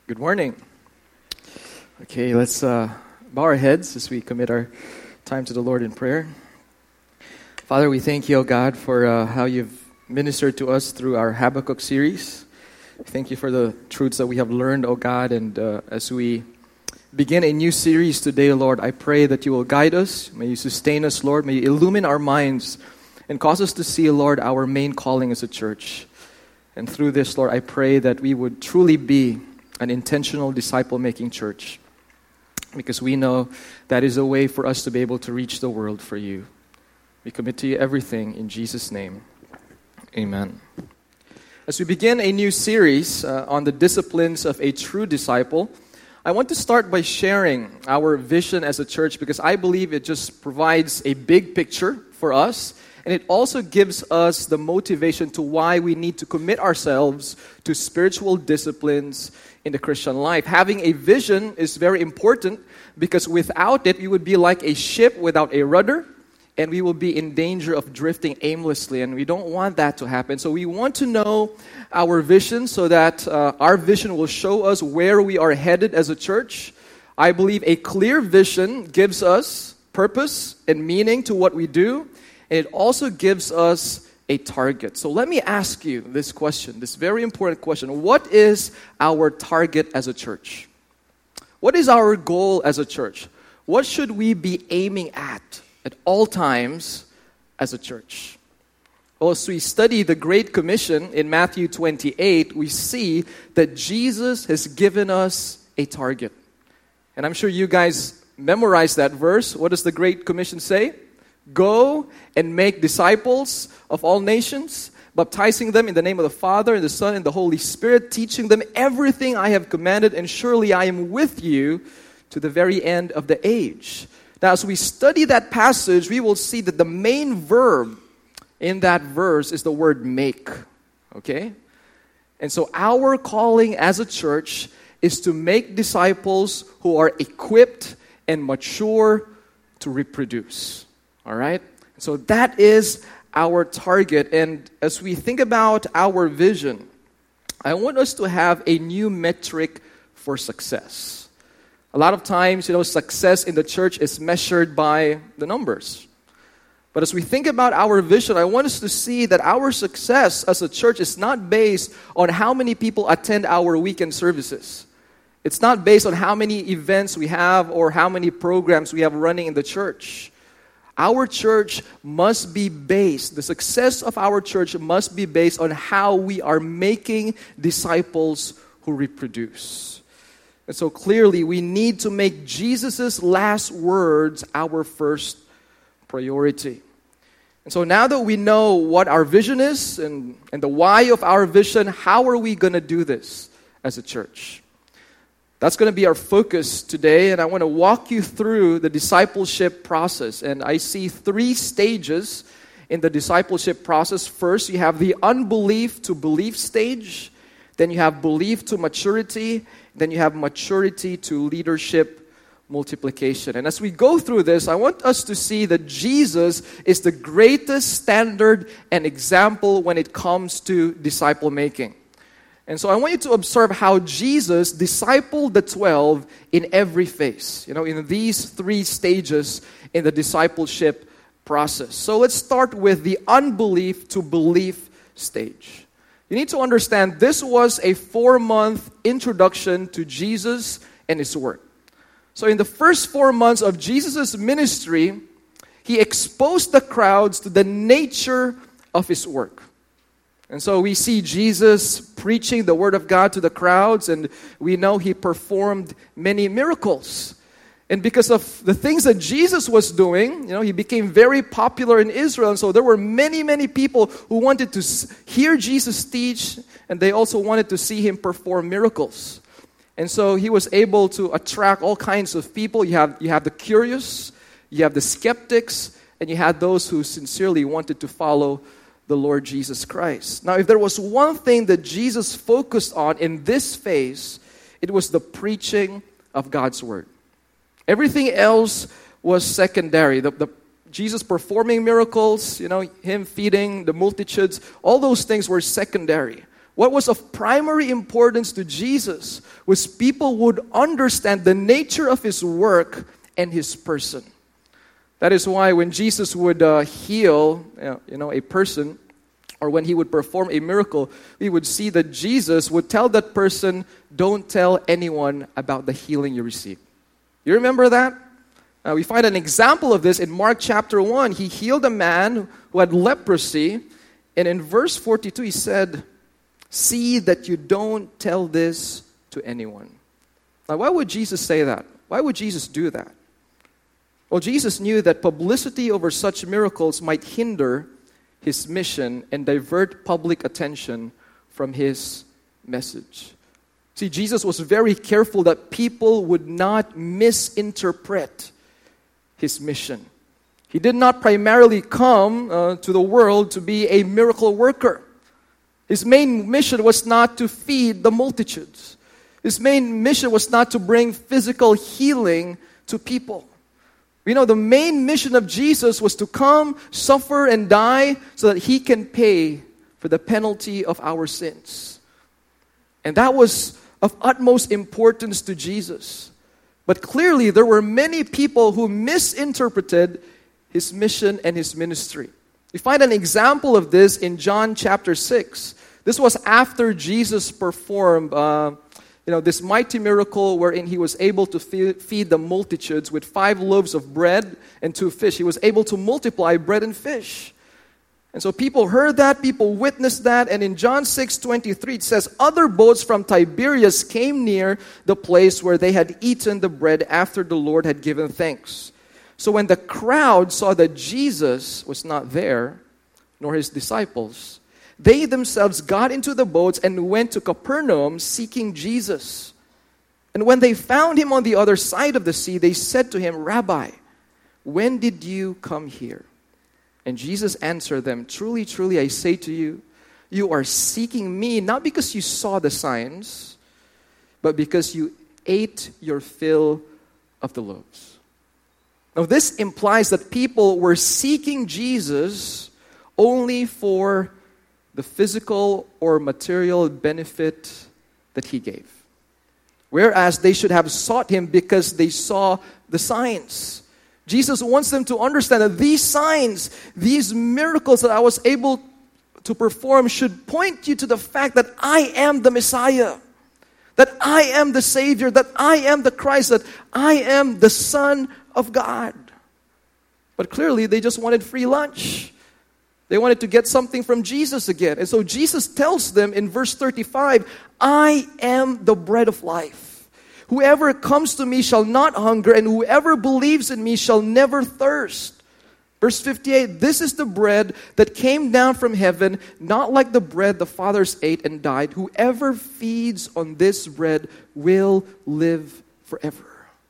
Good morning. Okay, let's bow our heads as we commit our time to the Lord in prayer. Father, we thank you, O God, for how you've ministered to us through our Habakkuk series. Thank you for the truths that we have learned, O God, and as we begin a new series today, Lord, I pray that you will guide us. May you sustain us, Lord. May you illumine our minds and cause us to see, Lord, our main calling as a church. And through this, Lord, I pray that we would truly be an intentional disciple-making church, because we know that is a way for us to be able to reach the world for you. We commit to you everything in Jesus' name. Amen. As we begin a new series on the disciplines of a true disciple, I want to start by sharing our vision as a church, because I believe it just provides a big picture for us, and it also gives us the motivation to why we need to commit ourselves to spiritual disciplines in the Christian life. Having a vision is very important, because without it, we would be like a ship without a rudder, and we will be in danger of drifting aimlessly, and we don't want that to happen. So we want to know our vision so that our vision will show us where we are headed as a church. I believe a clear vision gives us purpose and meaning to what we do, and it also gives us a target. So let me ask you this question, this very important question. What is our target as a church? What is our goal as a church? What should we be aiming at all times as a church? Well, as we study the Great Commission in Matthew 28, we see that Jesus has given us a target. And I'm sure you guys memorized that verse. What does the Great Commission say? Go and make disciples of all nations, baptizing them in the name of the Father, and the Son, and the Holy Spirit, teaching them everything I have commanded, and surely I am with you to the very end of the age. Now, as we study that passage, we will see that the main verb in that verse is the word make. Okay? And so our calling as a church is to make disciples who are equipped and mature to reproduce. All right? So that is our target. And as we think about our vision, I want us to have a new metric for success. A lot of times, success in the church is measured by the numbers. But as we think about our vision, I want us to see that our success as a church is not based on how many people attend our weekend services. It's not based on how many events we have or how many programs we have running in the church. Our church must be based, the success of our church must be based on how we are making disciples who reproduce. And so clearly, we need to make Jesus' last words our first priority. And so now that we know what our vision is and the why of our vision, how are we going to do this as a church? That's going to be our focus today, and I want to walk you through the discipleship process. And I see 3 stages in the discipleship process. First, you have the unbelief to belief stage. Then you have belief to maturity. Then you have maturity to leadership multiplication. And as we go through this, I want us to see that Jesus is the greatest standard and example when it comes to disciple making. And so I want you to observe how Jesus discipled the 12 in every phase, in these 3 stages in the discipleship process. So let's start with the unbelief to belief stage. You need to understand this was a 4-month introduction to Jesus and His work. So in the first 4 months of Jesus' ministry, He exposed the crowds to the nature of His work. And so we see Jesus preaching the Word of God to the crowds, and we know He performed many miracles. And because of the things that Jesus was doing, He became very popular in Israel. And so there were many, many people who wanted to hear Jesus teach, and they also wanted to see Him perform miracles. And so He was able to attract all kinds of people. You have the curious, you have the skeptics, and you had those who sincerely wanted to follow the Lord Jesus Christ. Now, if there was one thing that Jesus focused on in this phase, it was the preaching of God's Word. Everything else was secondary. Jesus performing miracles, Him feeding the multitudes, all those things were secondary. What was of primary importance to Jesus was people would understand the nature of his work and his person. That is why when Jesus would heal a person, or when he would perform a miracle, we would see that Jesus would tell that person, don't tell anyone about the healing you received. You remember that? We find an example of this in Mark chapter 1. He healed a man who had leprosy. And in verse 42, he said, see that you don't tell this to anyone. Now, why would Jesus say that? Why would Jesus do that? Well, Jesus knew that publicity over such miracles might hinder his mission and divert public attention from his message. See, Jesus was very careful that people would not misinterpret his mission. He did not primarily come to the world to be a miracle worker. His main mission was not to feed the multitudes. His main mission was not to bring physical healing to people. The main mission of Jesus was to come, suffer, and die so that he can pay for the penalty of our sins. And that was of utmost importance to Jesus. But clearly, there were many people who misinterpreted his mission and his ministry. We find an example of this in John chapter 6. This was after Jesus performed this mighty miracle wherein he was able to feed the multitudes with 5 loaves of bread and 2 fish. He was able to multiply bread and fish. And so people heard that, people witnessed that, and in John 6:23 it says, other boats from Tiberias came near the place where they had eaten the bread after the Lord had given thanks. So when the crowd saw that Jesus was not there, nor his disciples, they themselves got into the boats and went to Capernaum seeking Jesus. And when they found him on the other side of the sea, they said to him, Rabbi, when did you come here? And Jesus answered them, truly, truly, I say to you, you are seeking me not because you saw the signs, but because you ate your fill of the loaves. Now this implies that people were seeking Jesus only for the physical or material benefit that he gave. Whereas they should have sought him because they saw the signs. Jesus wants them to understand that these signs, these miracles that I was able to perform should point you to the fact that I am the Messiah, that I am the Savior, that I am the Christ, that I am the Son of God. But clearly they just wanted free lunch. They wanted to get something from Jesus again. And so Jesus tells them in verse 35, I am the bread of life. Whoever comes to me shall not hunger, and whoever believes in me shall never thirst. Verse 58, this is the bread that came down from heaven, not like the bread the fathers ate and died. Whoever feeds on this bread will live forever.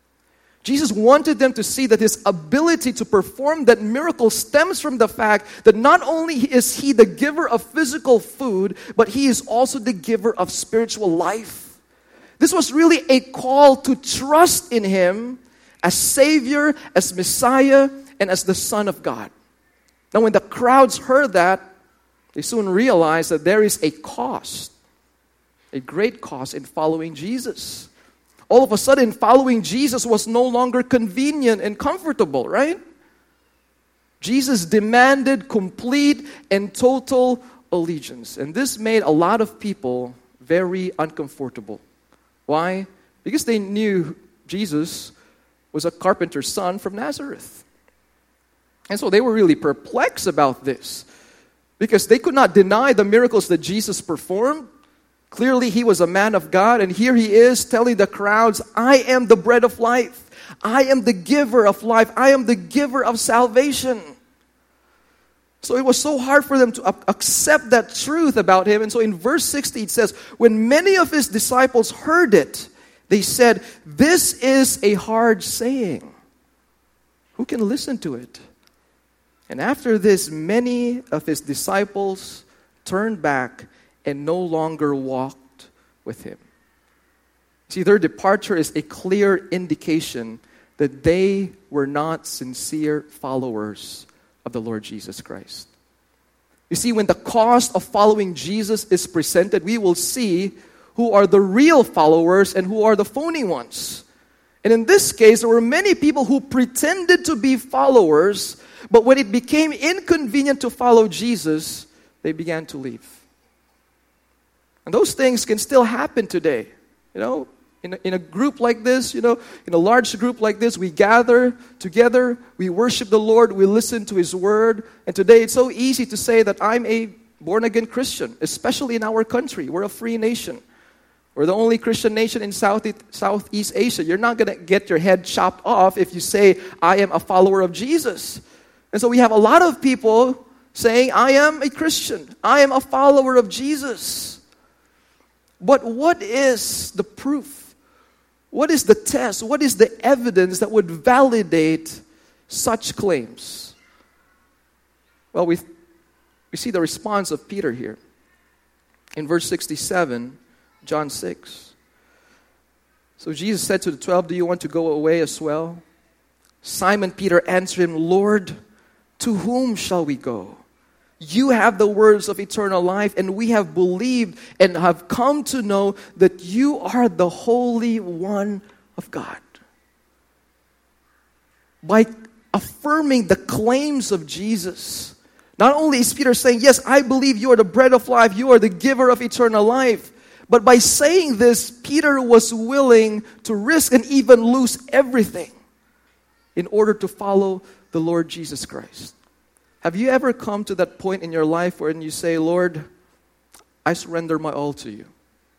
Jesus wanted them to see that his ability to perform that miracle stems from the fact that not only is he the giver of physical food, but he is also the giver of spiritual life. This was really a call to trust in him as Savior, as Messiah, and as the Son of God. Now when the crowds heard that, they soon realized that there is a cost, a great cost in following Jesus. All of a sudden, following Jesus was no longer convenient and comfortable, right? Jesus demanded complete and total allegiance. And this made a lot of people very uncomfortable. Why? Because they knew Jesus was a carpenter's son from Nazareth. And so they were really perplexed about this, because they could not deny the miracles that Jesus performed. Clearly, he was a man of God, and here he is telling the crowds, I am the bread of life. I am the giver of life. I am the giver of salvation. So it was so hard for them to accept that truth about him. And so in verse 60 it says, when many of his disciples heard it, they said, this is a hard saying. Who can listen to it? And after this, many of his disciples turned back and no longer walked with him. See, their departure is a clear indication that they were not sincere followers of the Lord Jesus Christ. You see, when the cost of following Jesus is presented, we will see who are the real followers and who are the phony ones. And in this case, there were many people who pretended to be followers, but when it became inconvenient to follow Jesus, they began to leave. And those things can still happen today. In a group like this, in a large group like this, we gather together, we worship the Lord, we listen to His Word. And today it's so easy to say that I'm a born-again Christian, especially in our country. We're a free nation. We're the only Christian nation in Southeast Asia. You're not going to get your head chopped off if you say, I am a follower of Jesus. And so we have a lot of people saying, I am a Christian. I am a follower of Jesus. But what is the proof? What is the test? What is the evidence that would validate such claims? Well, we see the response of Peter here. In verse 67, John 6. So Jesus said to the 12, do you want to go away as well? Simon Peter answered him, Lord, to whom shall we go? You have the words of eternal life, and we have believed and have come to know that you are the Holy One of God. By affirming the claims of Jesus, not only is Peter saying, yes, I believe you are the bread of life, you are the giver of eternal life, but by saying this, Peter was willing to risk and even lose everything in order to follow the Lord Jesus Christ. Have you ever come to that point in your life where you say, Lord, I surrender my all to you.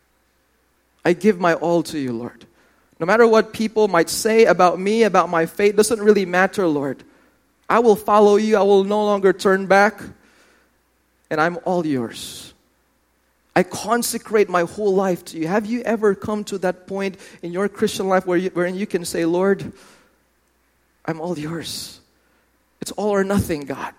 I give my all to you, Lord. No matter what people might say about me, about my faith, doesn't really matter, Lord. I will follow you. I will no longer turn back. And I'm all yours. I consecrate my whole life to you. Have you ever come to that point in your Christian life wherein you can say, Lord, I'm all yours. It's all or nothing, God.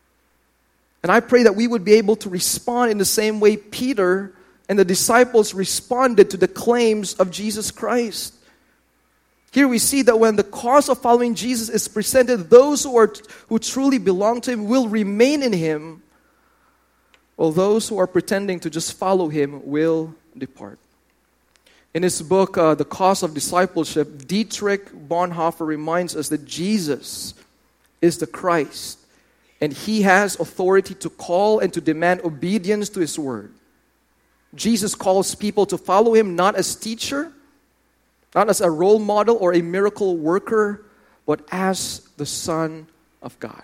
And I pray that we would be able to respond in the same way Peter and the disciples responded to the claims of Jesus Christ. Here we see that when the cause of following Jesus is presented, those who truly belong to Him will remain in Him, while those who are pretending to just follow Him will depart. In his book, The Cause of Discipleship, Dietrich Bonhoeffer reminds us that Jesus is the Christ, and He has authority to call and to demand obedience to His word. Jesus calls people to follow Him not as teacher, not as a role model or a miracle worker, but as the Son of God.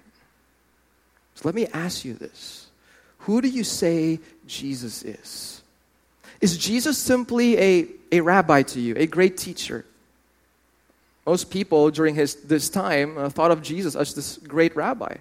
So let me ask you this. Who do you say Jesus is? Is Jesus simply a rabbi to you, a great teacher? Most people during this time thought of Jesus as this great rabbi.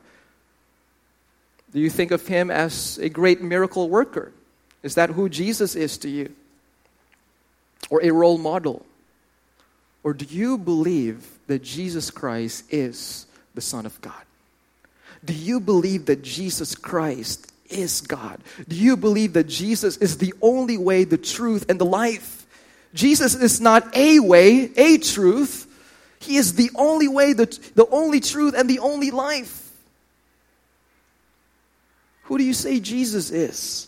Do you think of Him as a great miracle worker? Is that who Jesus is to you? Or a role model? Or do you believe that Jesus Christ is the Son of God? Do you believe that Jesus Christ is God? Do you believe that Jesus is the only way, the truth, and the life? Jesus is not a way, a truth. He is the only way, the only truth, and the only life. Who do you say Jesus is?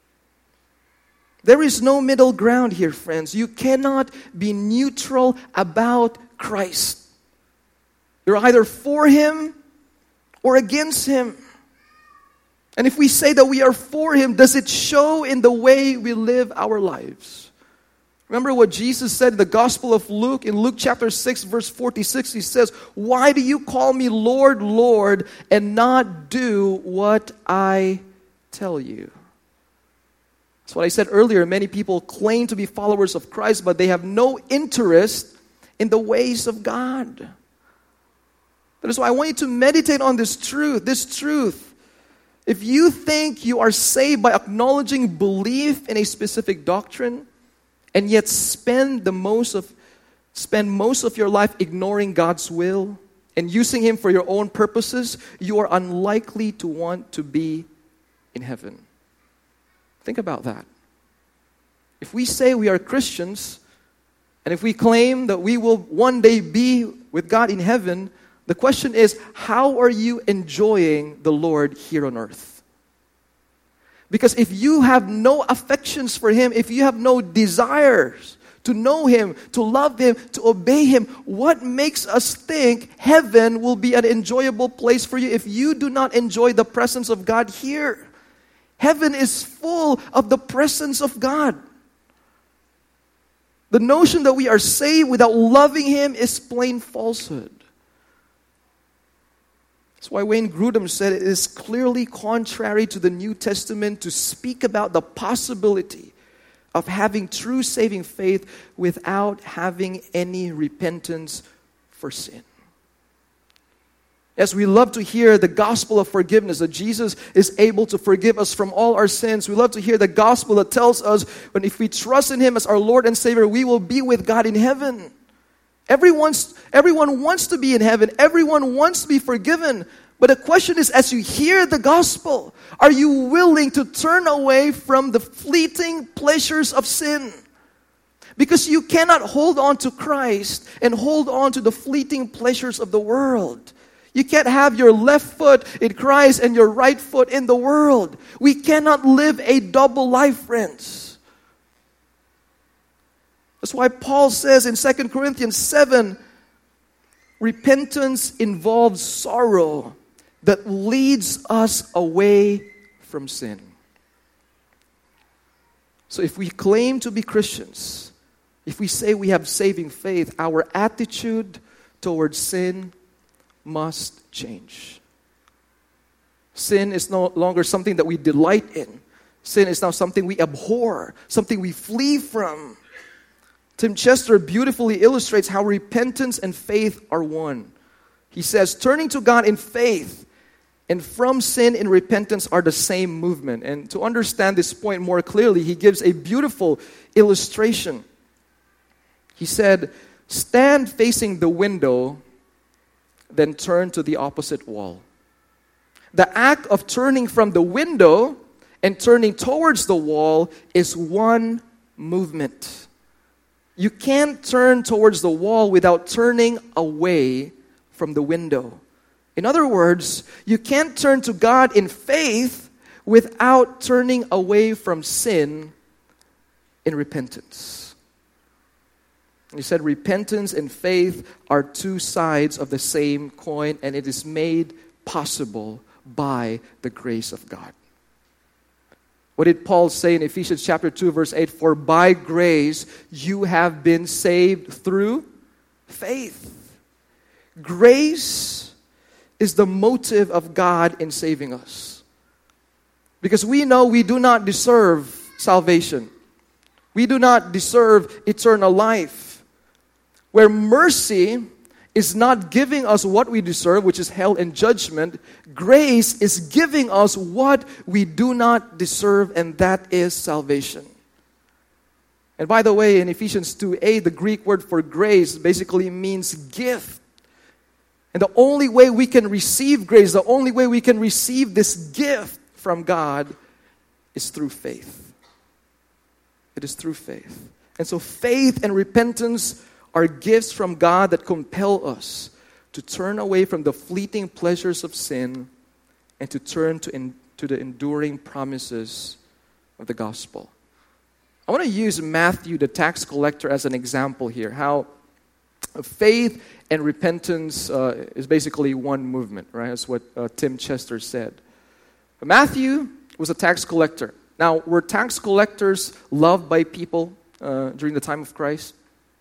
There is no middle ground here, friends. You cannot be neutral about Christ. You're either for Him or against Him. And if we say that we are for Him, does it show in the way we live our lives? Remember what Jesus said in the Gospel of Luke, in Luke chapter 6, verse 46, He says, "Why do you call me Lord, Lord, and not do what I tell you?" That's what I said earlier. Many people claim to be followers of Christ, but they have no interest in the ways of God. That is why I want you to meditate on this truth. If you think you are saved by acknowledging belief in a specific doctrine, and yet spend most of your life ignoring God's will and using Him for your own purposes, you are unlikely to want to be in heaven. Think about that. If we say we are Christians, and if we claim that we will one day be with God in heaven, the question is, how are you enjoying the Lord here on earth? Because if you have no affections for Him, if you have no desires to know Him, to love Him, to obey Him, what makes us think heaven will be an enjoyable place for you if you do not enjoy the presence of God here? Heaven is full of the presence of God. The notion that we are saved without loving Him is plain falsehood. That's why Wayne Grudem said it is clearly contrary to the New Testament to speak about the possibility of having true saving faith without having any repentance for sin. Yes, we love to hear the gospel of forgiveness, that Jesus is able to forgive us from all our sins. We love to hear the gospel that tells us when if we trust in Him as our Lord and Savior, we will be with God in heaven. Everyone wants to be in heaven. Everyone wants to be forgiven. But the question is, as you hear the gospel, are you willing to turn away from the fleeting pleasures of sin? Because you cannot hold on to Christ and hold on to the fleeting pleasures of the world. You can't have your left foot in Christ and your right foot in the world. We cannot live a double life, friends. That's why Paul says in 2 Corinthians 7, repentance involves sorrow that leads us away from sin. So if we claim to be Christians, if we say we have saving faith, our attitude towards sin must change. Sin is no longer something that we delight in. Sin is now something we abhor, something we flee from. Tim Chester beautifully illustrates how repentance and faith are one. He says, turning to God in faith and from sin in repentance are the same movement. And to understand this point more clearly, he gives a beautiful illustration. He said, stand facing the window, then turn to the opposite wall. The act of turning from the window and turning towards the wall is one movement. You can't turn towards the wall without turning away from the window. In other words, you can't turn to God in faith without turning away from sin in repentance. He said repentance and faith are two sides of the same coin, and it is made possible by the grace of God. What did Paul say in Ephesians chapter 2, verse 8? For by grace you have been saved through faith. Grace is the motive of God in saving us. Because we know we do not deserve salvation. We do not deserve eternal life. Where mercy is not giving us what we deserve, which is hell and judgment, grace is giving us what we do not deserve, and that is salvation. And by the way, in Ephesians 2:8, the Greek word for grace basically means gift. And the only way we can receive grace, the only way we can receive this gift from God is through faith. It is through faith. And so faith and repentance are gifts from God that compel us to turn away from the fleeting pleasures of sin and to turn to the enduring promises of the gospel. I want to use Matthew, the tax collector, as an example here. How faith and repentance is basically one movement, right? That's what Tim Chester said. Matthew was a tax collector. Now, were tax collectors loved by people during the time of Christ?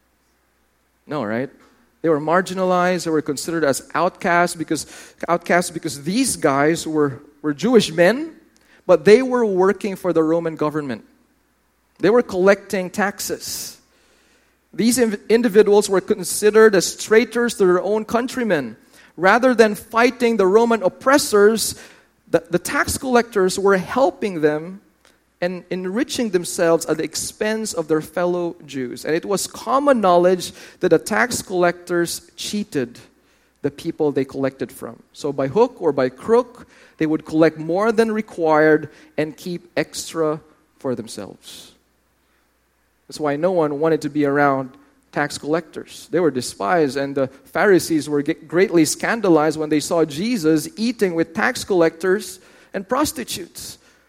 No, right? They were marginalized. They were considered as outcasts because these guys were Jewish men, but they were working for the Roman government. They were collecting taxes. These individuals were considered as traitors to their own countrymen. Rather than fighting the Roman oppressors, the tax collectors were helping them and enriching themselves at the expense of their fellow Jews. And it was common knowledge that the tax collectors cheated the people they collected from. So by hook or by crook, they would collect more than required and keep extra for themselves. That's why no one wanted to be around tax collectors. They were despised, and the Pharisees were greatly scandalized when they saw Jesus eating with tax collectors and prostitutes.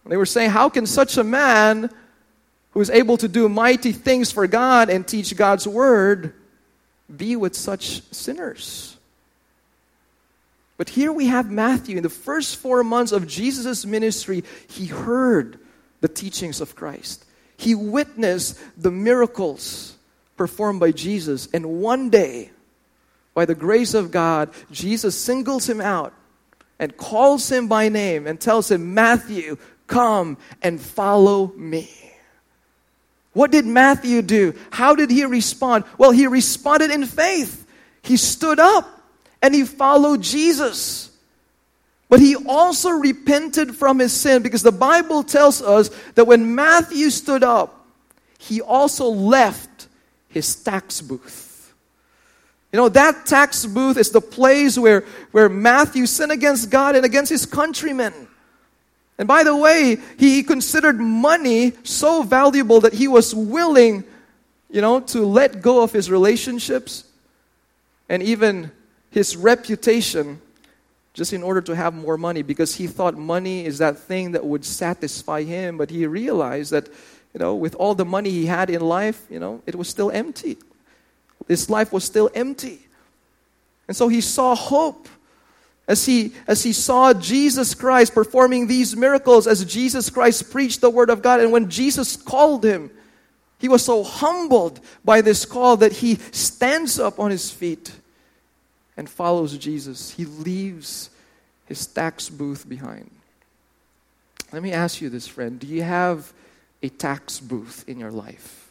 They were saying, how can such a man who is able to do mighty things for God and teach God's word be with such sinners? But here we have Matthew. In the first 4 months of Jesus' ministry, he heard the teachings of Christ. He witnessed the miracles performed by Jesus. And one day, by the grace of God, Jesus singles him out and calls him by name and tells him, Matthew, come and follow me. What did Matthew do? How did he respond? Well, he responded in faith. He stood up and he followed Jesus. But he also repented from his sin, because the Bible tells us that when Matthew stood up, he also left his tax booth. You know, that tax booth is the place where Matthew sinned against God and against his countrymen. And by the way, he considered money so valuable that he was willing, to let go of his relationships and even his reputation just in order to have more money, because he thought money is that thing that would satisfy him. But he realized that, with all the money he had in life, it was still empty. His life was still empty. And so he saw hope. As he saw Jesus Christ performing these miracles, as Jesus Christ preached the Word of God, and when Jesus called him, he was so humbled by this call that he stands up on his feet and follows Jesus. He leaves his tax booth behind. Let me ask you this, friend. Do you have a tax booth in your life?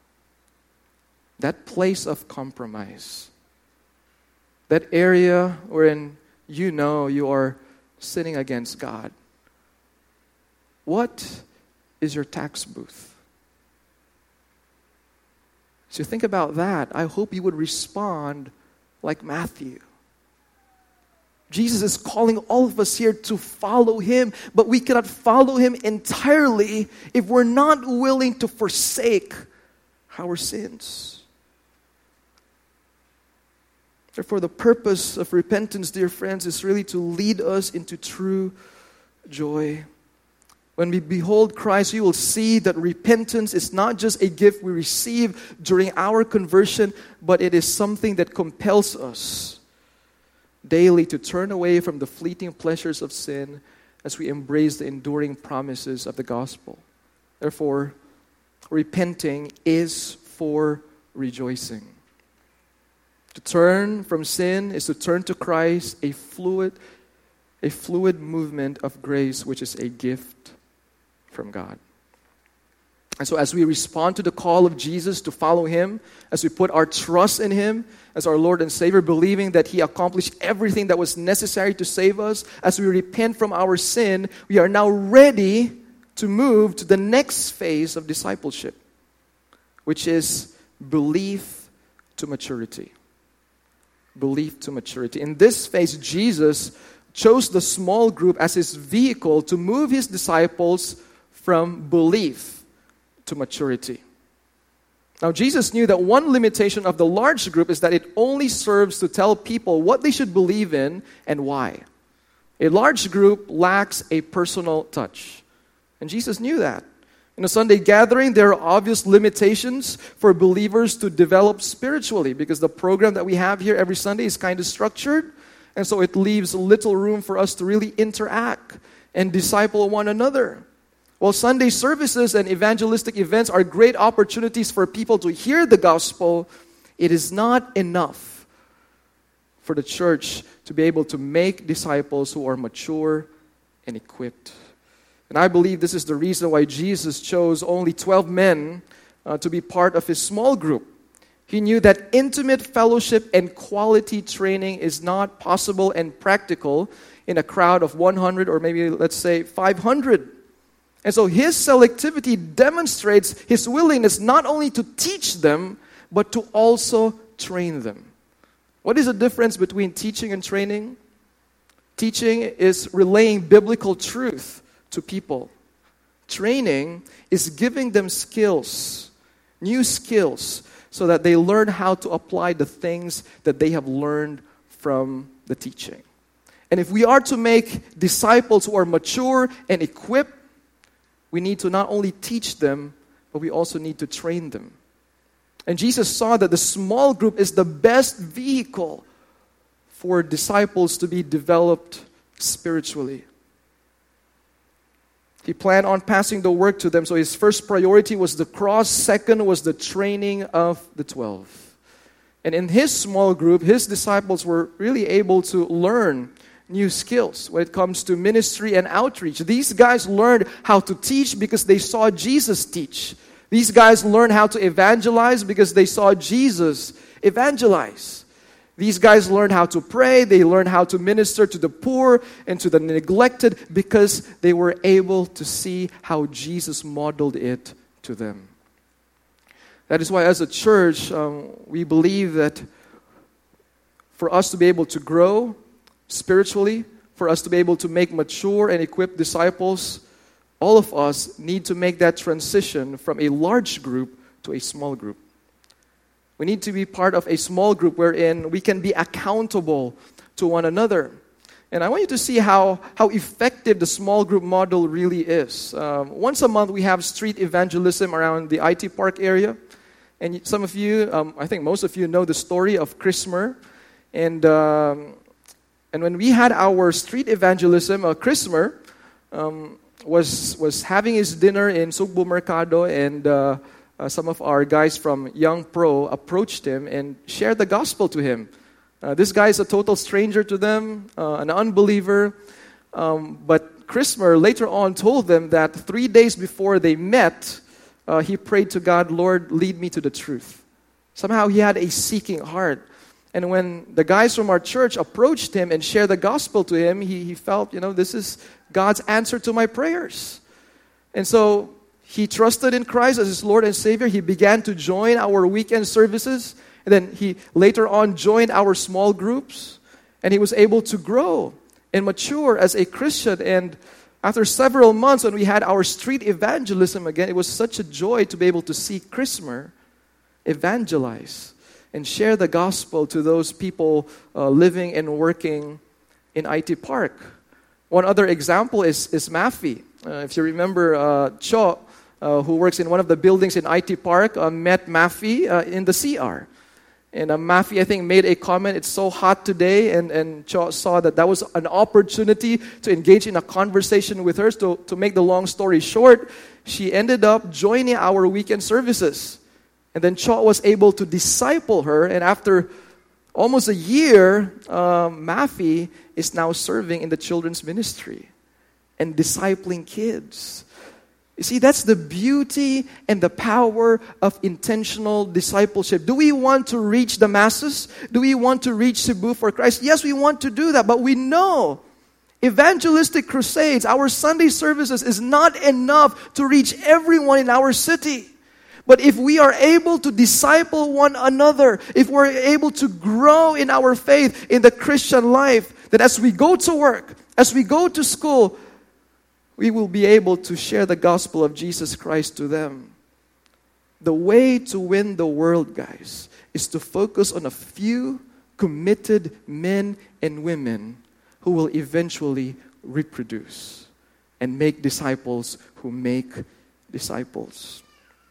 That place of compromise. That area wherein you are sinning against God. What is your tax booth? So think about that. I hope you would respond like Matthew. Jesus is calling all of us here to follow him, but we cannot follow him entirely if we're not willing to forsake our sins. Therefore, the purpose of repentance, dear friends, is really to lead us into true joy. When we behold Christ, we will see that repentance is not just a gift we receive during our conversion, but it is something that compels us daily to turn away from the fleeting pleasures of sin as we embrace the enduring promises of the gospel. Therefore, repenting is for rejoicing. To turn from sin is to turn to Christ, a fluid movement of grace, which is a gift from God. And so as we respond to the call of Jesus to follow him, as we put our trust in him as our Lord and Savior, believing that he accomplished everything that was necessary to save us, as we repent from our sin, we are now ready to move to the next phase of discipleship, which is belief to maturity. Belief to maturity. In this phase, Jesus chose the small group as his vehicle to move his disciples from belief to maturity. Now, Jesus knew that one limitation of the large group is that it only serves to tell people what they should believe in and why. A large group lacks a personal touch. And Jesus knew that. In a Sunday gathering, there are obvious limitations for believers to develop spiritually, because the program that we have here every Sunday is kind of structured, and so it leaves little room for us to really interact and disciple one another. While Sunday services and evangelistic events are great opportunities for people to hear the gospel, it is not enough for the church to be able to make disciples who are mature and equipped. And I believe this is the reason why Jesus chose only 12 men to be part of his small group. He knew that intimate fellowship and quality training is not possible and practical in a crowd of 100 or maybe, let's say, 500. And so his selectivity demonstrates his willingness not only to teach them, but to also train them. What is the difference between teaching and training? Teaching is relaying biblical truth to people. Training is giving them skills, new skills, so that they learn how to apply the things that they have learned from the teaching. And if we are to make disciples who are mature and equipped, we need to not only teach them, but we also need to train them. And Jesus saw that the small group is the best vehicle for disciples to be developed spiritually. He planned on passing the work to them, so his first priority was the cross, second was the training of the 12. And in his small group, his disciples were really able to learn new skills when it comes to ministry and outreach. These guys learned how to teach because they saw Jesus teach. These guys learned how to evangelize because they saw Jesus evangelize. These guys learned how to pray, they learned how to minister to the poor and to the neglected because they were able to see how Jesus modeled it to them. That is why as a church, we believe that for us to be able to grow spiritually, for us to be able to make mature and equip disciples, all of us need to make that transition from a large group to a small group. We need to be part of a small group wherein we can be accountable to one another. And I want you to see how effective the small group model really is. Once a month we have street evangelism around the IT Park area. And some of you, I think most of you know the story of Chrismer. And when we had our street evangelism, Chrismer was having his dinner in Sugbo Mercado, and some of our guys from Young Pro approached him and shared the gospel to him. This guy is a total stranger to them, an unbeliever. But Chrismer later on told them that 3 days before they met, he prayed to God, "Lord, lead me to the truth." Somehow he had a seeking heart. And when the guys from our church approached him and shared the gospel to him, he felt, this is God's answer to my prayers. And so he trusted in Christ as his Lord and Savior. He began to join our weekend services. And then he later on joined our small groups. And he was able to grow and mature as a Christian. And after several months, when we had our street evangelism again, it was such a joy to be able to see Chrismer evangelize and share the gospel to those people living and working in IT Park. One other example is Mafi. If you remember, Cho, who works in one of the buildings in IT Park, met Mafi in the CR. And Mafi, I think, made a comment, "It's so hot today," and Cho saw that was an opportunity to engage in a conversation with her. So to make the long story short, she ended up joining our weekend services. And then Cho was able to disciple her, and after almost a year, Mafi is now serving in the children's ministry and discipling kids. You see, that's the beauty and the power of intentional discipleship. Do we want to reach the masses? Do we want to reach Cebu for Christ? Yes, we want to do that, but we know evangelistic crusades, our Sunday services, is not enough to reach everyone in our city. But if we are able to disciple one another, if we're able to grow in our faith in the Christian life, that as we go to work, as we go to school, we will be able to share the gospel of Jesus Christ to them. The way to win the world, guys, is to focus on a few committed men and women who will eventually reproduce and make disciples who make disciples.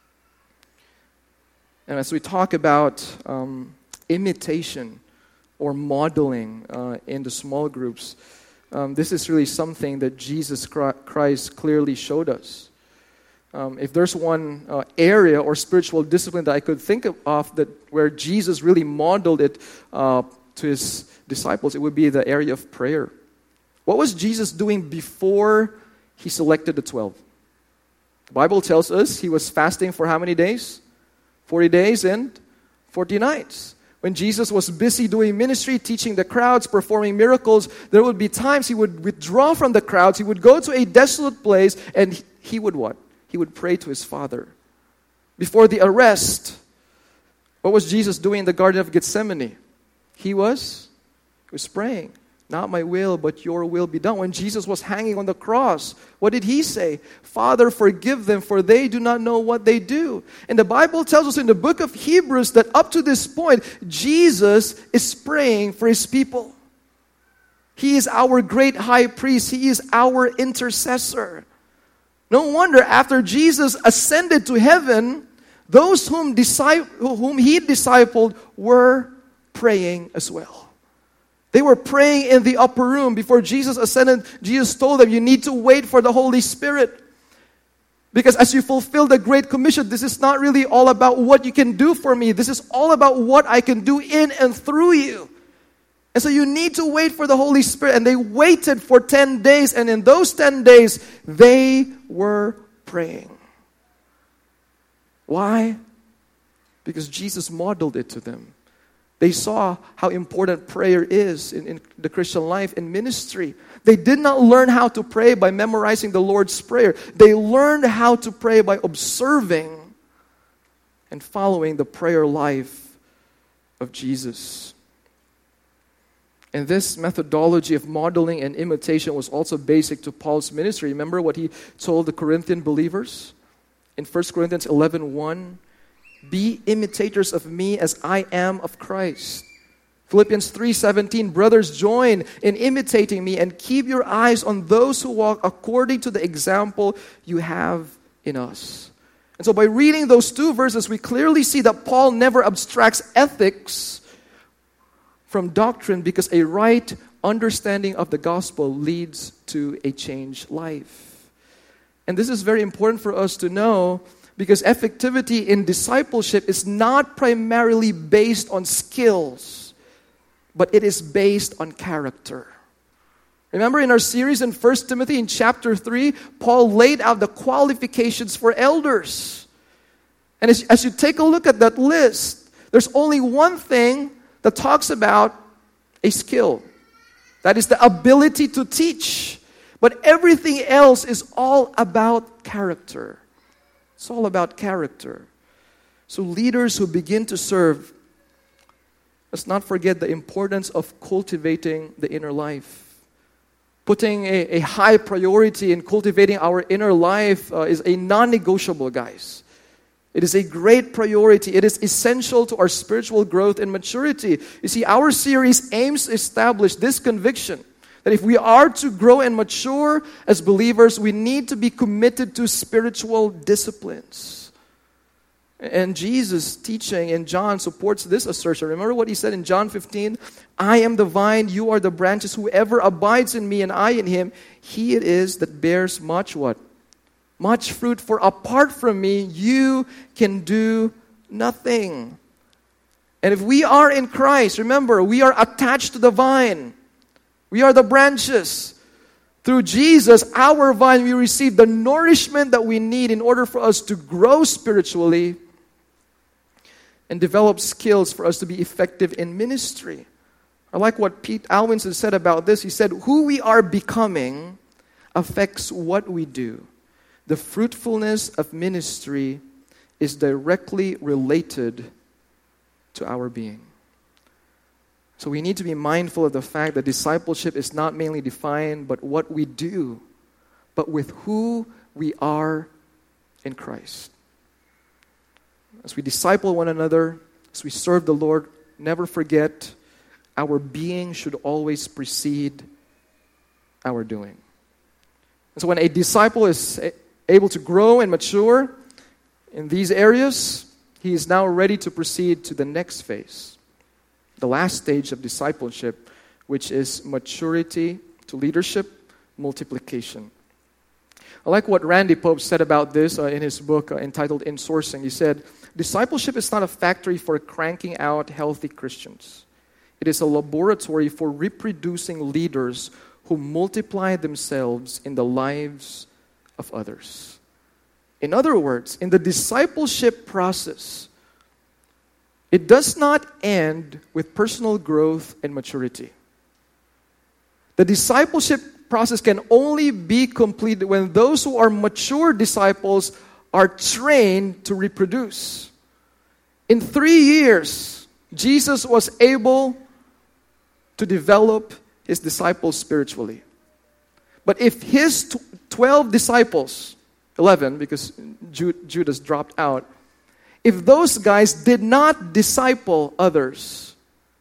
And as we talk about imitation or modeling in the small groups, this is really something that Jesus Christ clearly showed us. If there's one area or spiritual discipline that I could think of that where Jesus really modeled it to his disciples, it would be the area of prayer. What was Jesus doing before he selected the 12? The Bible tells us he was fasting for how many days? 40 days and 40 nights. When Jesus was busy doing ministry, teaching the crowds, performing miracles, there would be times he would withdraw from the crowds. He would go to a desolate place, and he would what? He would pray to his Father. Before the arrest, what was Jesus doing in the Garden of Gethsemane? He was praying. "Not my will, but your will be done." When Jesus was hanging on the cross, what did he say? "Father, forgive them, for they do not know what they do." And the Bible tells us in the book of Hebrews that up to this point, Jesus is praying for his people. He is our great high priest. He is our intercessor. No wonder after Jesus ascended to heaven, those whom he discipled were praying as well. They were praying in the upper room. Before Jesus ascended, Jesus told them, you need to wait for the Holy Spirit. Because as you fulfill the Great Commission, this is not really all about what you can do for me. This is all about what I can do in and through you. And so you need to wait for the Holy Spirit. And they waited for 10 days. And in those 10 days, they were praying. Why? Because Jesus modeled it to them. They saw how important prayer is in the Christian life and ministry. They did not learn how to pray by memorizing the Lord's Prayer. They learned how to pray by observing and following the prayer life of Jesus. And this methodology of modeling and imitation was also basic to Paul's ministry. Remember what he told the Corinthian believers? In 1 Corinthians 11:1, be imitators of me as I am of Christ. Philippians 3:17, brothers, join in imitating me and keep your eyes on those who walk according to the example you have in us. And so by reading those two verses, we clearly see that Paul never abstracts ethics from doctrine, because a right understanding of the gospel leads to a changed life. And this is very important for us to know, because effectivity in discipleship is not primarily based on skills, but it is based on character. Remember in our series in 1 Timothy in chapter 3, Paul laid out the qualifications for elders. And as you take a look at that list, there's only one thing that talks about a skill. That is the ability to teach. But everything else is all about character. It's all about character. So leaders who begin to serve, let's not forget the importance of cultivating the inner life. Putting a high priority in cultivating our inner life is a non-negotiable, guys. It is a great priority. It is essential to our spiritual growth and maturity. You see, our series aims to establish this conviction that if we are to grow and mature as believers, we need to be committed to spiritual disciplines. And Jesus' teaching in John supports this assertion. Remember what he said in John 15? I am the vine, you are the branches. Whoever abides in me and I in him, he it is that bears much what? Much fruit. For apart from me, you can do nothing. And if we are in Christ, remember, we are attached to the vine. We are the branches. Through Jesus, our vine, we receive the nourishment that we need in order for us to grow spiritually and develop skills for us to be effective in ministry. I like what Pete Alwinson said about this. He said, who we are becoming affects what we do. The fruitfulness of ministry is directly related to our being. So we need to be mindful of the fact that discipleship is not mainly defined by what we do, but with who we are in Christ. As we disciple one another, as we serve the Lord, never forget our being should always precede our doing. And so when a disciple is able to grow and mature in these areas, he is now ready to proceed to the next phase, the last stage of discipleship, which is maturity to leadership, multiplication. I like what Randy Pope said about this in his book entitled Insourcing. He said, discipleship is not a factory for cranking out healthy Christians. It is a laboratory for reproducing leaders who multiply themselves in the lives of others. In other words, in the discipleship process, it does not end with personal growth and maturity. The discipleship process can only be completed when those who are mature disciples are trained to reproduce. In 3 years, Jesus was able to develop his disciples spiritually. But if his 12 disciples, 11 because Judas dropped out, if those guys did not disciple others,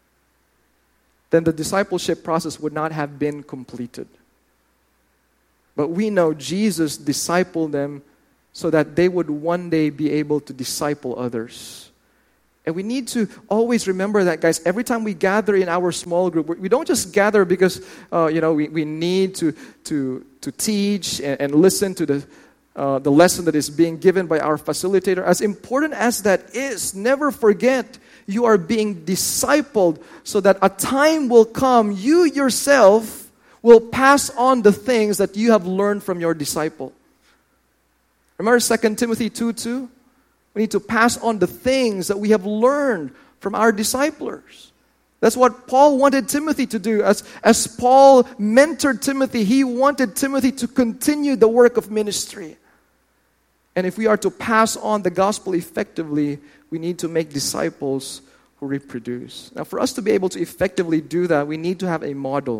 then the discipleship process would not have been completed. But we know Jesus discipled them so that they would one day be able to disciple others. And we need to always remember that, guys. Every time we gather in our small group, we don't just gather because we need to teach and listen to the lesson that is being given by our facilitator. As important as that is, never forget you are being discipled so that a time will come, you yourself will pass on the things that you have learned from your disciple. Remember 2 Timothy 2:2? We need to pass on the things that we have learned from our disciplers. That's what Paul wanted Timothy to do. As Paul mentored Timothy, he wanted Timothy to continue the work of ministry. And if we are to pass on the gospel effectively, we need to make disciples who reproduce. Now, for us to be able to effectively do that, we need to have a model.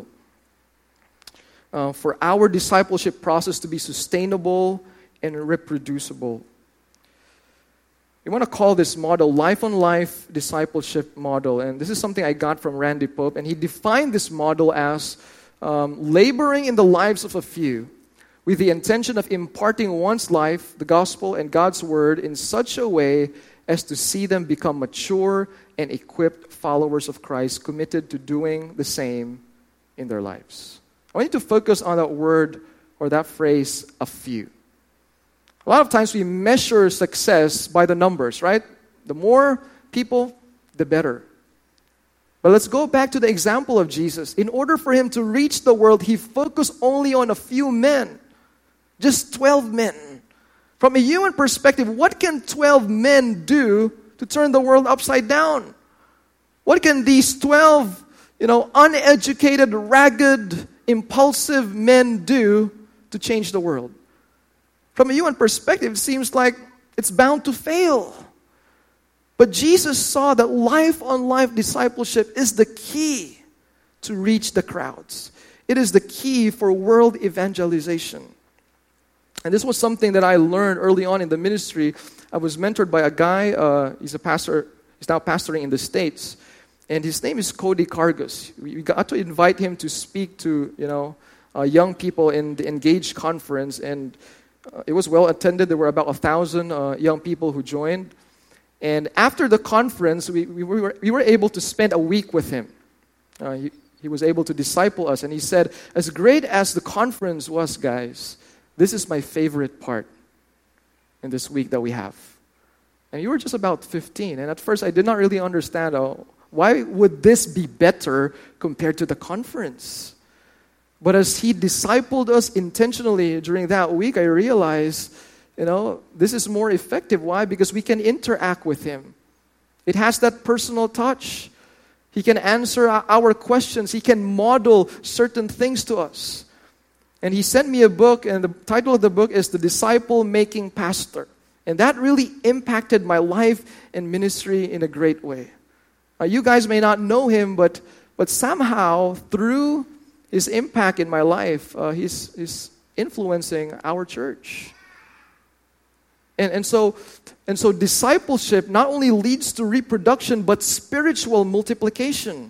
For our discipleship process to be sustainable and reproducible. We want to call this model life-on-life discipleship model. And this is something I got from Randy Pope. And he defined this model as laboring in the lives of a few with the intention of imparting one's life, the gospel, and God's word in such a way as to see them become mature and equipped followers of Christ, committed to doing the same in their lives. I want you to focus on that word or that phrase, a few. A lot of times we measure success by the numbers, right? The more people, the better. But let's go back to the example of Jesus. In order for him to reach the world, he focused only on a few men. Just 12 men. From a human perspective, what can 12 men do to turn the world upside down? What can these 12, uneducated, ragged, impulsive men do to change the world? From a human perspective, it seems like it's bound to fail. But Jesus saw that life-on-life discipleship is the key to reach the crowds. It is the key for world evangelization. And this was something that I learned early on in the ministry. I was mentored by a guy, he's a pastor, he's now pastoring in the States. And his name is Cody Cargus. We got to invite him to speak to, young people in the Engage conference. And it was well attended. There were about 1,000 young people who joined. And after the conference, we were able to spend a week with him. He was able to disciple us. And he said, as great as the conference was, guys, this is my favorite part in this week that we have. And you were just about 15. And at first, I did not really understand, why would this be better compared to the conference? But as he discipled us intentionally during that week, I realized, this is more effective. Why? Because we can interact with him. It has that personal touch. He can answer our questions. He can model certain things to us. And he sent me a book, and the title of the book is The Disciple-Making Pastor. And that really impacted my life and ministry in a great way. You guys may not know him, but somehow through his impact in my life, he's influencing our church. And so discipleship not only leads to reproduction, but spiritual multiplication.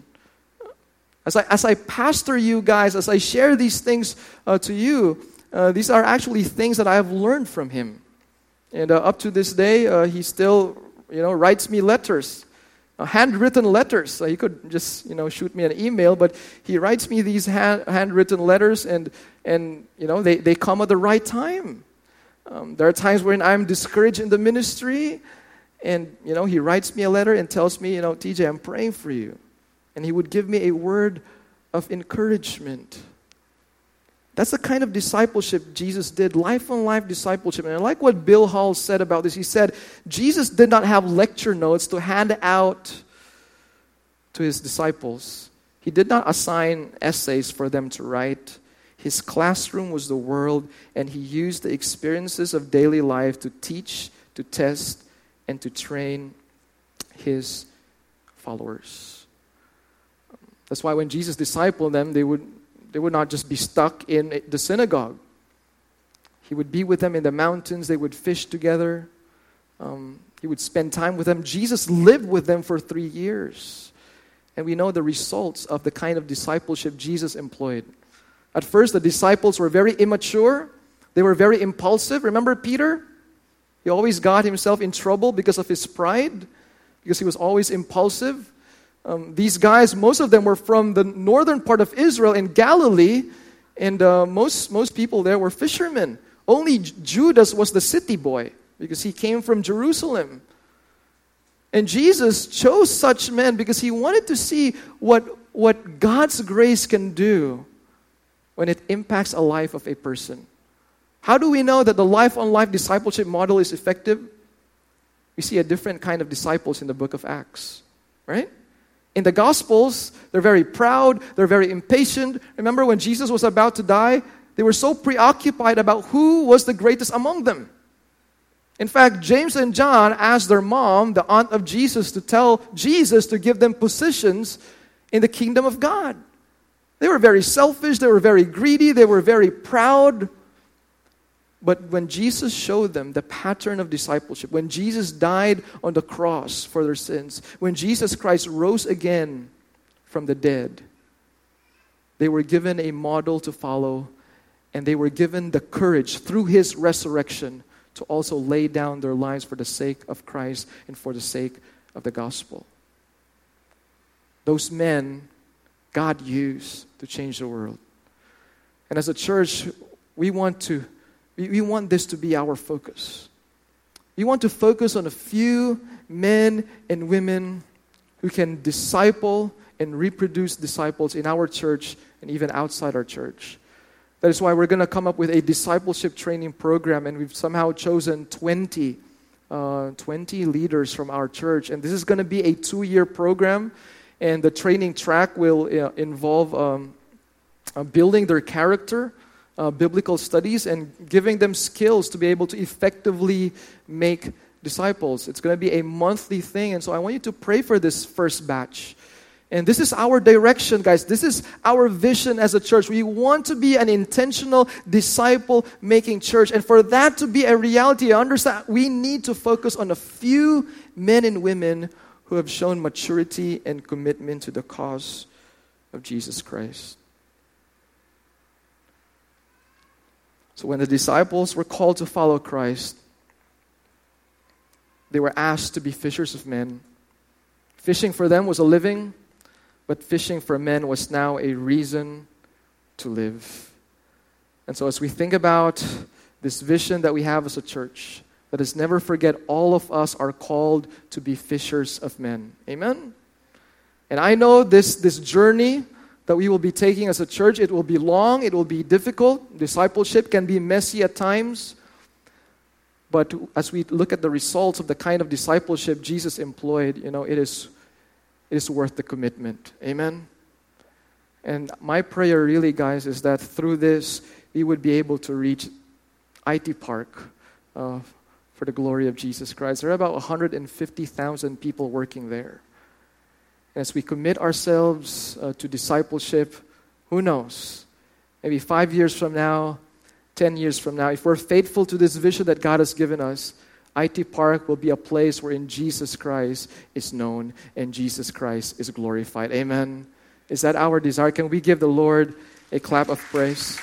As I pastor you guys, as I share these things to you, these are actually things that I have learned from him. And up to this day, he still, writes me letters. Handwritten letters. He could just, shoot me an email, but he writes me these handwritten letters, and they come at the right time. There are times when I'm discouraged in the ministry, and he writes me a letter and tells me, TJ, I'm praying for you, and he would give me a word of encouragement. That's the kind of discipleship Jesus did, life-on-life discipleship. And I like what Bill Hall said about this. He said, Jesus did not have lecture notes to hand out to his disciples. He did not assign essays for them to write. His classroom was the world, and he used the experiences of daily life to teach, to test, and to train his followers. That's why when Jesus discipled them, they would not just be stuck in the synagogue. He would be with them in the mountains. They would fish together. He would spend time with them. Jesus lived with them for 3 years. And we know the results of the kind of discipleship Jesus employed. At first, the disciples were very immature. They were very impulsive. Remember Peter? He always got himself in trouble because of his pride, because he was always impulsive. These guys, most of them were from the northern part of Israel in Galilee, and most people there were fishermen. Only Judas was the city boy because he came from Jerusalem. And Jesus chose such men because he wanted to see what God's grace can do when it impacts a life of a person. How do we know that the life-on-life discipleship model is effective? We see a different kind of disciples in the book of Acts, right? In the Gospels, they're very proud, they're very impatient. Remember when Jesus was about to die, they were so preoccupied about who was the greatest among them. In fact, James and John asked their mom, the aunt of Jesus, to tell Jesus to give them positions in the kingdom of God. They were very selfish, they were very greedy, they were very proud. But when Jesus showed them the pattern of discipleship, when Jesus died on the cross for their sins, when Jesus Christ rose again from the dead, they were given a model to follow, and they were given the courage through His resurrection to also lay down their lives for the sake of Christ and for the sake of the gospel. Those men God used to change the world. And as a church, we want this to be our focus. We want to focus on a few men and women who can disciple and reproduce disciples in our church and even outside our church. That is why we're going to come up with a discipleship training program, and we've somehow chosen 20 leaders from our church. And this is going to be a 2-year program, and the training track will involve building their character, biblical studies, and giving them skills to be able to effectively make disciples. It's going to be a monthly thing, and so I want you to pray for this first batch. And this is our direction, guys. This is our vision as a church. We want to be an intentional disciple-making church. And for that to be a reality, understand, we need to focus on a few men and women who have shown maturity and commitment to the cause of Jesus Christ. So when the disciples were called to follow Christ, they were asked to be fishers of men. Fishing for them was a living, but fishing for men was now a reason to live. And so as we think about this vision that we have as a church, let us never forget all of us are called to be fishers of men. Amen? And I know this journey that we will be taking as a church, it will be long, it will be difficult. Discipleship can be messy at times. But as we look at the results of the kind of discipleship Jesus employed, it is worth the commitment. Amen? And my prayer really, guys, is that through this, we would be able to reach IT Park for the glory of Jesus Christ. There are about 150,000 people working there. And as we commit ourselves to discipleship, who knows? Maybe 5 years from now, 10 years from now, if we're faithful to this vision that God has given us, IT Park will be a place wherein Jesus Christ is known and Jesus Christ is glorified. Amen. Is that our desire? Can we give the Lord a clap of praise?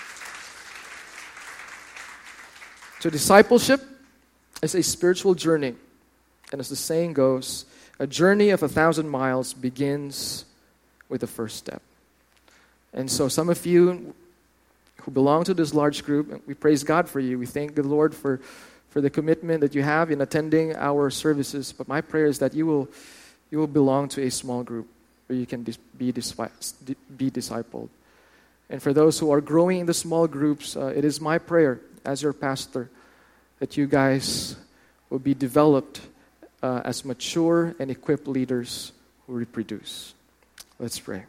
So discipleship is a spiritual journey. And as the saying goes, a journey of 1,000 miles begins with the first step. And so some of you who belong to this large group, we praise God for you. We thank the Lord for the commitment that you have in attending our services. But my prayer is that you will belong to a small group where you can be discipled. And for those who are growing in the small groups, it is my prayer as your pastor that you guys will be developed as mature and equipped leaders who reproduce. Let's pray.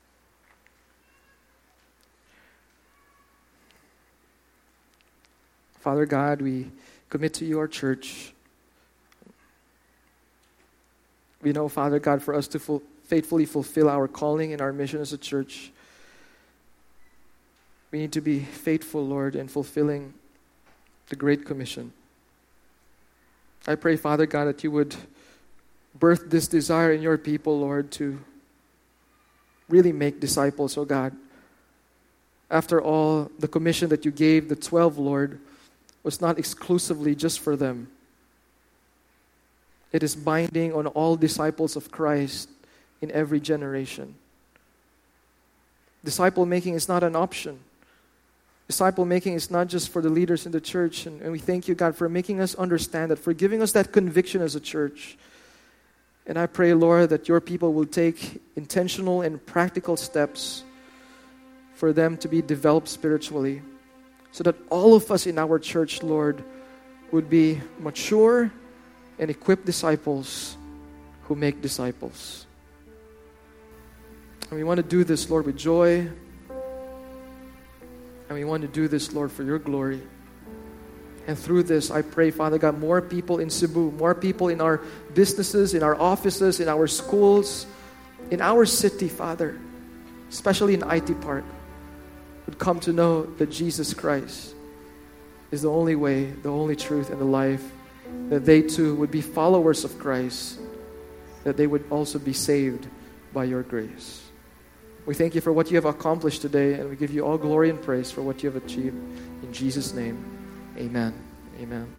Father God, we commit to you our church. We know, Father God, for us to faithfully fulfill our calling and our mission as a church, we need to be faithful, Lord, in fulfilling the Great Commission. I pray, Father God, that you would birth this desire in your people, Lord, to really make disciples, oh God. After all, the commission that you gave the 12, Lord, was not exclusively just for them. It is binding on all disciples of Christ in every generation. Disciple making is not an option. Disciple making is not just for the leaders in the church. And we thank you, God, for making us understand that, for giving us that conviction as a church. And I pray, Lord, that your people will take intentional and practical steps for them to be developed spiritually, so that all of us in our church, Lord, would be mature and equipped disciples who make disciples. And we want to do this, Lord, with joy. And we want to do this, Lord, for your glory. And through this, I pray, Father God, more people in Cebu, more people in our businesses, in our offices, in our schools, in our city, Father, especially in IT Park, would come to know that Jesus Christ is the only way, the only truth, and the life, that they too would be followers of Christ, that they would also be saved by your grace. We thank you for what you have accomplished today, and we give you all glory and praise for what you have achieved. In Jesus' name, amen. Amen.